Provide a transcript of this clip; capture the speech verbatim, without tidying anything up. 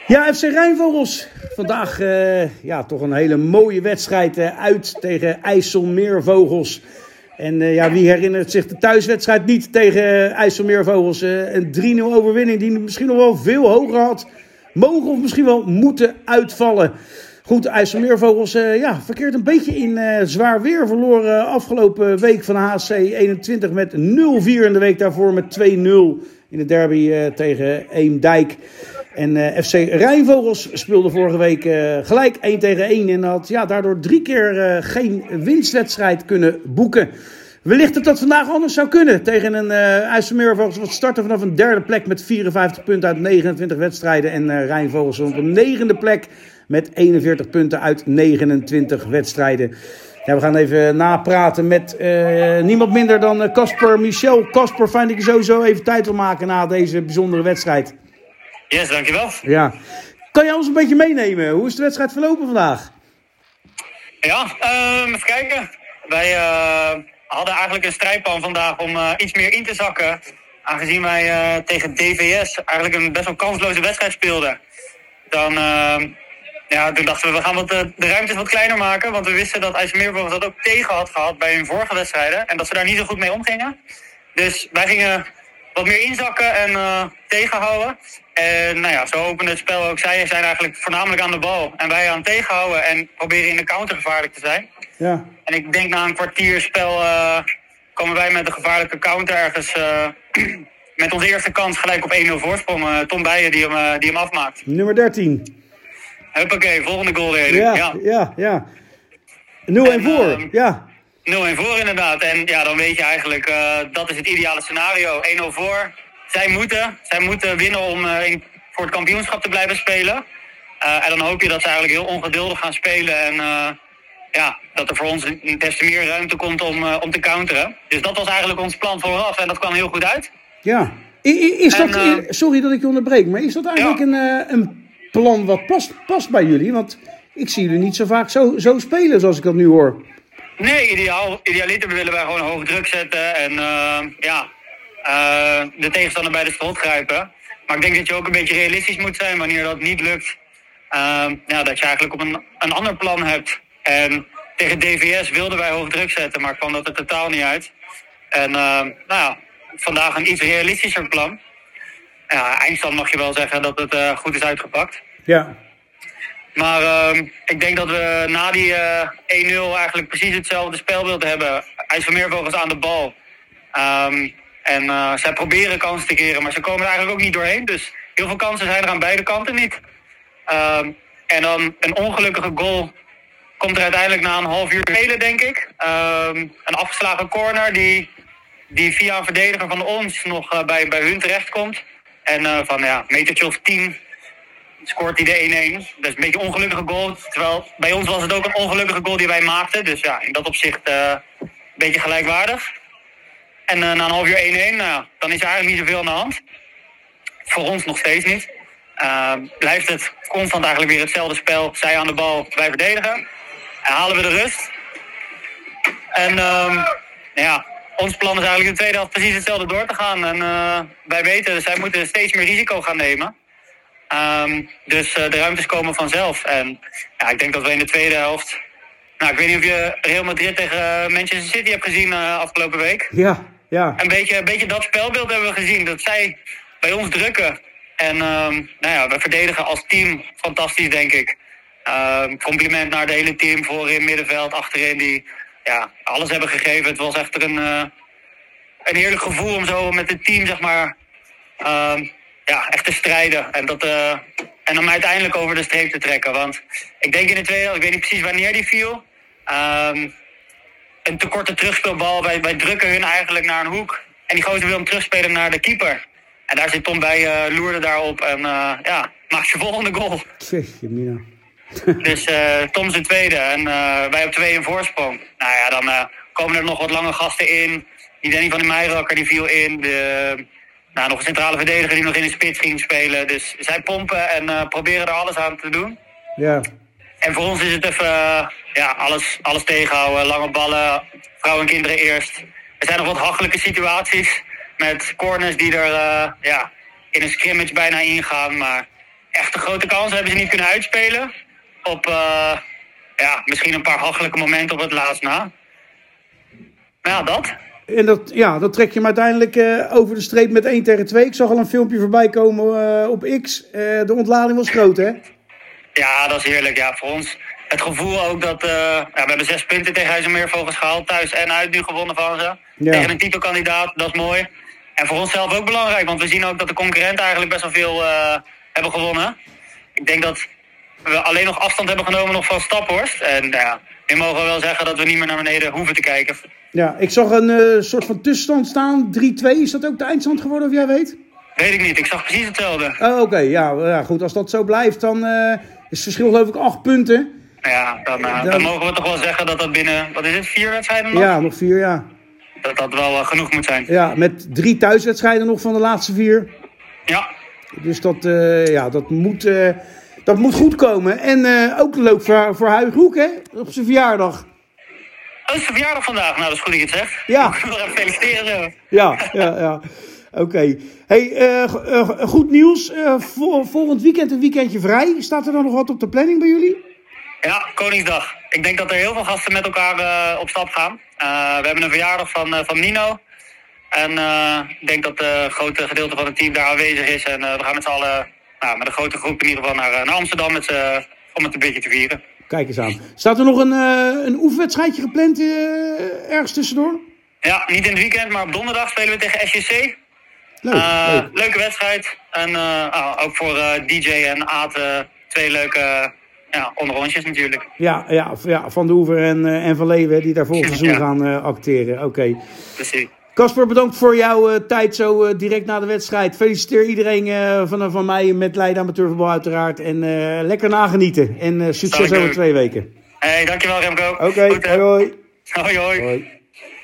Ja, F C Rijnvogels. Vandaag uh, ja, toch een hele mooie wedstrijd uh, uit tegen IJsselmeervogels. En uh, ja, wie herinnert zich de thuiswedstrijd niet tegen uh, IJsselmeervogels? Uh, een drie nul overwinning die misschien nog wel veel hoger had mogen of misschien wel moeten uitvallen. Goed, IJsselmeervogels uh, ja, verkeert een beetje in uh, zwaar weer. Verloren afgelopen week van H C eenentwintig met nul vier en de week daarvoor met twee nul in de derby uh, tegen Eemdijk. En uh, F C Rijnvogels speelde vorige week uh, gelijk één tegen één en had ja, daardoor drie keer uh, geen winstwedstrijd kunnen boeken. Wellicht dat dat vandaag anders zou kunnen tegen een uh, IJsselmeervogels wat starten vanaf een derde plek met vierenvijftig punten uit negenentwintig wedstrijden. En uh, Rijnvogels op een negende plek met eenenveertig punten uit negenentwintig wedstrijden. Ja, we gaan even napraten met uh, niemand minder dan Casper uh, Michel. Casper, fijn dat je sowieso even tijd wil maken na deze bijzondere wedstrijd. Yes, dankjewel. Ja. Kan jij ons een beetje meenemen? Hoe is de wedstrijd verlopen vandaag? Ja, uh, even kijken. Wij uh, hadden eigenlijk een strijdplan vandaag om uh, iets meer in te zakken. Aangezien wij uh, tegen D V S eigenlijk een best wel kansloze wedstrijd speelden. Dan, uh, ja, toen dachten we, we gaan wat, uh, de ruimtes wat kleiner maken. Want we wisten dat IJsselmeervogels dat ook tegen had gehad bij hun vorige wedstrijden. En dat ze daar niet zo goed mee omgingen. Dus wij gingen wat meer inzakken en uh, tegenhouden. En nou ja, zo opende het spel ook. Zij zijn eigenlijk voornamelijk aan de bal. En wij aan het tegenhouden en proberen in de counter gevaarlijk te zijn. Ja. En ik denk na een kwartier spel uh, komen wij met een gevaarlijke counter ergens. Uh, met onze eerste kans gelijk op één nul voorsprong. Uh, Tom Beijen die hem, uh, die hem afmaakt. Nummer dertien. Huppakee, volgende goal weer. Ja, ja, ja. ja. nul één voor, uh, ja. nul één voor inderdaad. En ja, dan weet je eigenlijk, uh, dat is het ideale scenario. één nul voor. Zij moeten, zij moeten winnen om uh, in, voor het kampioenschap te blijven spelen. Uh, en dan hoop je dat ze eigenlijk heel ongeduldig gaan spelen. En uh, ja, dat er voor ons des te meer ruimte komt om, uh, om te counteren. Dus dat was eigenlijk ons plan vooraf. En dat kwam heel goed uit. Ja. Is dat, en, uh, sorry dat ik je onderbreek. Maar is dat eigenlijk ja. een, uh, een plan wat past, past bij jullie? Want ik zie jullie niet zo vaak zo, zo spelen zoals ik dat nu hoor. Nee, ideaal, idealiter willen wij gewoon hoog druk zetten. En uh, ja... Uh, de tegenstander bij de strot grijpen. Maar ik denk dat je ook een beetje realistisch moet zijn wanneer dat niet lukt. Uh, ja, dat je eigenlijk op een, een ander plan hebt. En tegen D V S wilden wij hoog druk zetten, maar kwam dat er totaal niet uit. En uh, nou ja, vandaag een iets realistischer plan. Ja, eindstand mag je wel zeggen dat het uh, goed is uitgepakt. Ja. Maar uh, ik denk dat we na die uh, één nul eigenlijk precies hetzelfde spelbeeld hebben. IJsselmeervogels aan de bal. Um, En uh, zij proberen kansen te keren, maar ze komen er eigenlijk ook niet doorheen. Dus heel veel kansen zijn er aan beide kanten niet. Uh, en dan een ongelukkige goal komt er uiteindelijk na een half uur spelen, denk ik. Uh, een afgeslagen corner die, die via een verdediger van ons nog uh, bij, bij hun terechtkomt. En uh, van ja, metertje of tien scoort hij de één één. Dat is een beetje een ongelukkige goal. Terwijl bij ons was het ook een ongelukkige goal die wij maakten. Dus ja, in dat opzicht uh, een beetje gelijkwaardig. En uh, na een half uur één één, nou, dan is er eigenlijk niet zoveel aan de hand. Voor ons nog steeds niet. Uh, blijft het constant eigenlijk weer hetzelfde spel. Zij aan de bal, wij verdedigen. En halen we de rust. En uh, ja, ons plan is eigenlijk in de tweede helft precies hetzelfde door te gaan. En uh, wij weten, zij moeten steeds meer risico gaan nemen. Um, dus uh, de ruimtes komen vanzelf. En ja, ik denk dat we in de tweede helft... Nou, ik weet niet of je Real Madrid tegen Manchester City hebt gezien uh, afgelopen week. Ja, ja. Een beetje, een beetje dat spelbeeld hebben we gezien. Dat zij bij ons drukken. En um, nou ja, we verdedigen als team fantastisch, denk ik. Uh, compliment naar het hele team. Voorin, middenveld, achterin. Die ja, alles hebben gegeven. Het was echt een, uh, een heerlijk gevoel om zo met het team, zeg maar... Uh, ja, echt te strijden. En, dat, uh, en om uiteindelijk over de streep te trekken. Want ik denk in de tweede, ik weet niet precies wanneer die viel... Um, een te korte terugspeelbal. Wij, wij drukken hun eigenlijk naar een hoek. En die gozer wil hem terugspelen naar de keeper. En daar zit Tom bij, uh, loerde daarop. En uh, ja, maakt zijn volgende goal. Jeetje, Mina. Dus uh, Tom zijn tweede. En uh, wij op twee in voorsprong. Nou ja, dan uh, komen er nog wat lange gasten in. Die Danny van der Meijerakker, die viel in. De, nou, nog een centrale verdediger die nog in de spits ging spelen. Dus zij pompen en uh, proberen er alles aan te doen. Ja. En voor ons is het even uh, ja, alles, alles tegenhouden. Lange ballen, vrouwen en kinderen eerst. Er zijn nog wat hachelijke situaties met corners die er uh, ja, in een scrimmage bijna ingaan. Maar echte grote kansen hebben ze niet kunnen uitspelen. Op uh, ja, misschien een paar hachelijke momenten op het laatst na. Maar ja, dat. En dat, ja, dat trek je hem uiteindelijk uh, over de streep met één tegen twee. Ik zag al een filmpje voorbij komen uh, op X. Uh, de ontlading was groot, hè? Ja, dat is heerlijk. Ja, voor ons het gevoel ook dat... Uh, ja, we hebben zes punten tegen IJsselmeervogels gehaald. Thuis en uit nu gewonnen van ze. Ja. Tegen een titelkandidaat, dat is mooi. En voor onszelf ook belangrijk. Want we zien ook dat de concurrenten eigenlijk best wel veel uh, hebben gewonnen. Ik denk dat we alleen nog afstand hebben genomen nog van Staphorst. En uh, ja, nu mogen we wel zeggen dat we niet meer naar beneden hoeven te kijken. Ja, ik zag een uh, soort van tussenstand staan. drie twee. Is dat ook de eindstand geworden, of jij weet? Weet ik niet. Ik zag precies hetzelfde. Oh, oké. Okay. Ja, ja, goed. Als dat zo blijft, dan uh, is het verschil geloof ik acht punten. Ja, dan, uh, dan... dan mogen we toch wel zeggen dat dat binnen... Wat is het? Vier wedstrijden nog? Ja, nog vier, ja. Dat dat wel uh, genoeg moet zijn. Ja, met drie thuiswedstrijden nog van de laatste vier. Ja. Dus dat, uh, ja, dat, moet, uh, dat moet goed komen. En uh, ook leuk voor, voor Huig Hoek, hè? Op zijn verjaardag. Oh, het is zijn verjaardag vandaag. Nou, dat is goed dat je het zegt. Ja. Ik wil hem feliciteren zo. Ja, ja, ja. Oké. Okay. Hey, uh, uh, goed nieuws. Uh, vol, volgend weekend een weekendje vrij. Staat er dan nog wat op de planning bij jullie? Ja, Koningsdag. Ik denk dat er heel veel gasten met elkaar uh, op stap gaan. Uh, we hebben een verjaardag van, uh, van Nino. En uh, ik denk dat een grote gedeelte van het team daar aanwezig is. En uh, we gaan met z'n allen, nou, met een grote groep in ieder geval naar, naar Amsterdam met z'n, om het een beetje te vieren. Kijk eens aan. Staat er nog een, uh, een oefenwedstrijdje gepland uh, ergens tussendoor? Ja, niet in het weekend, maar op donderdag spelen we tegen S J C. Leuk, uh, leuk. Leuke wedstrijd. En uh, uh, ook voor uh, D J en Aad uh, twee leuke uh, ja, onderrondjes natuurlijk. Ja, ja, ja, Van de Oever en, uh, en Van Leeuwen die daar volgend seizoen ja. gaan uh, acteren. Oké. Okay. Precies. Casper, bedankt voor jouw uh, tijd zo uh, direct na de wedstrijd. Feliciteer iedereen uh, van, van mij met Leiden Amateurvoetbal uiteraard. En uh, lekker nagenieten. En uh, succes over twee weken. Hey, dankjewel Remco. Oké, okay, hoi hoi. Hoi hoi. hoi.